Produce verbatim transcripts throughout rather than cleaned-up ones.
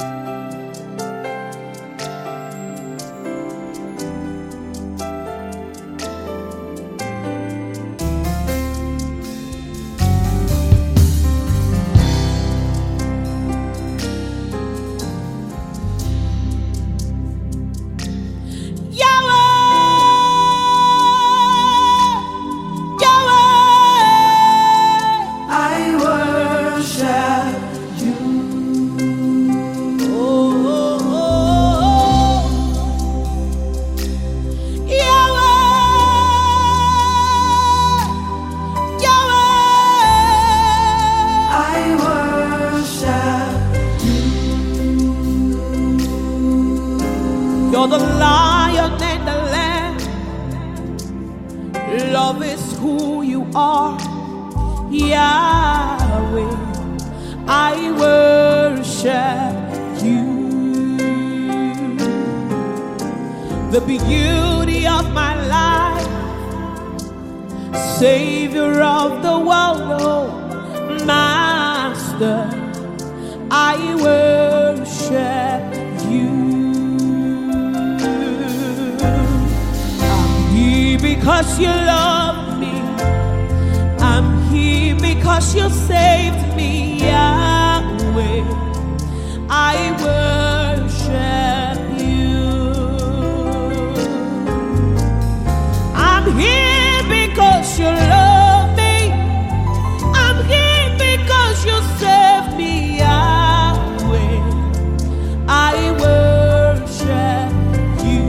You're the lion and the lamb. Love is who you are, Yahweh. I worship you. The beauty of my life, Savior of the world, oh Master. I worship you. Because you love me, I'm here because you saved me, Yahweh. I worship you. I'm here because you love me. I'm here because you saved me, Yahweh. I worship you.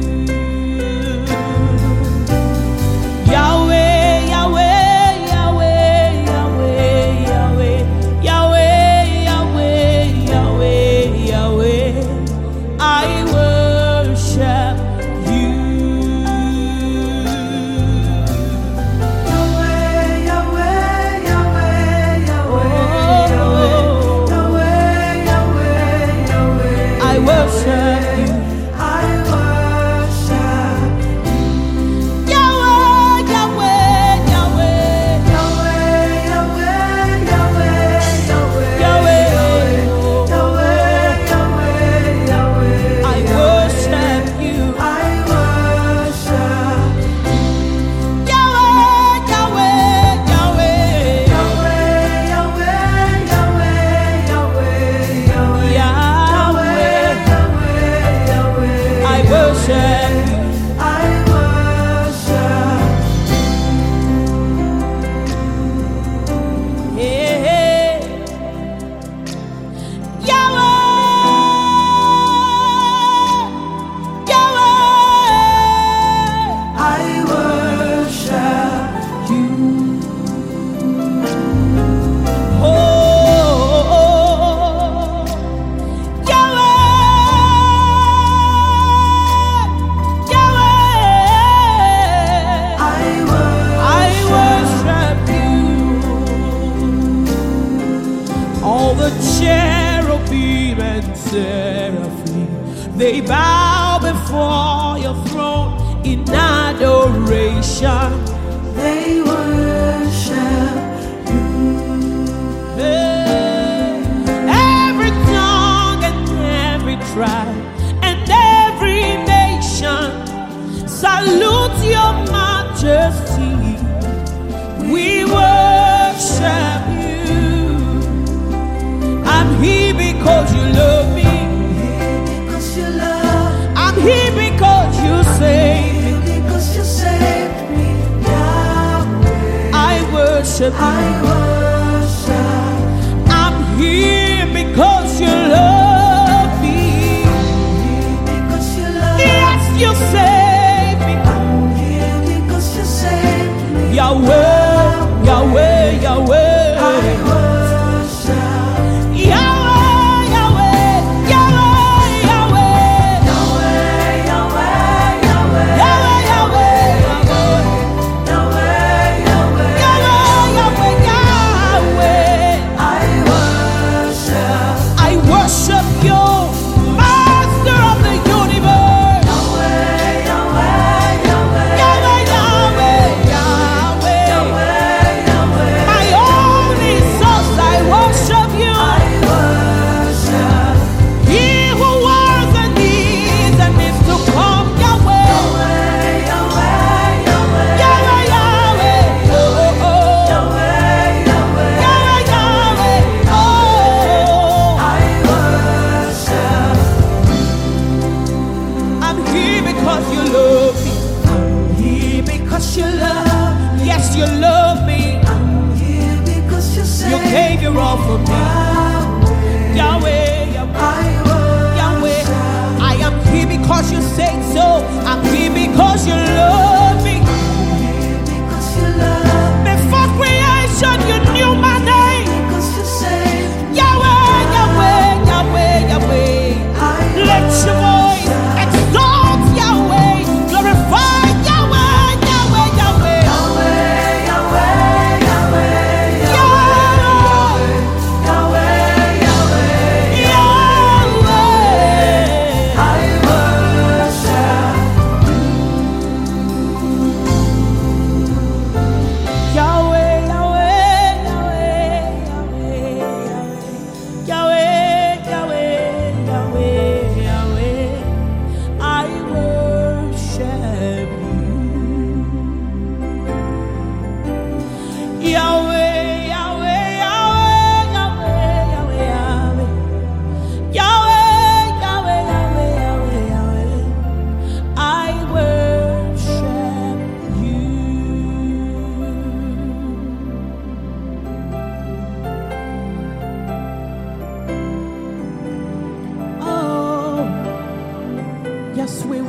Yahweh, Yahweh, Yahweh, Yahweh, Yahweh, Yahweh, Yahweh, Yahweh, I worship you. Yahweh, Yahweh, Yahweh, Yahweh, Yahweh, Yahweh, Yahweh, I worship you. They bow before your throne in adoration. They worship you. Hey, every tongue and every tribe and every nation salute your majesty. We worship you. I'm here because you love me. I'm here because you saved me. Because you saved me, Yahweh. I worship you. I worship. I'm here because you love me. Because you love me. Yes, you saved me. I'm here because you saved me. Yahweh, Yahweh, Yahweh. I worship. Yahweh, Yahweh, Yahweh, Yahweh. Yahweh, Yahweh, Yahweh. Yahweh, Yahweh, Yahweh. Yahweh, Yahweh. Yahweh, Yahweh, Yahweh.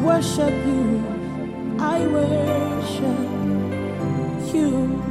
worship you. I worship you.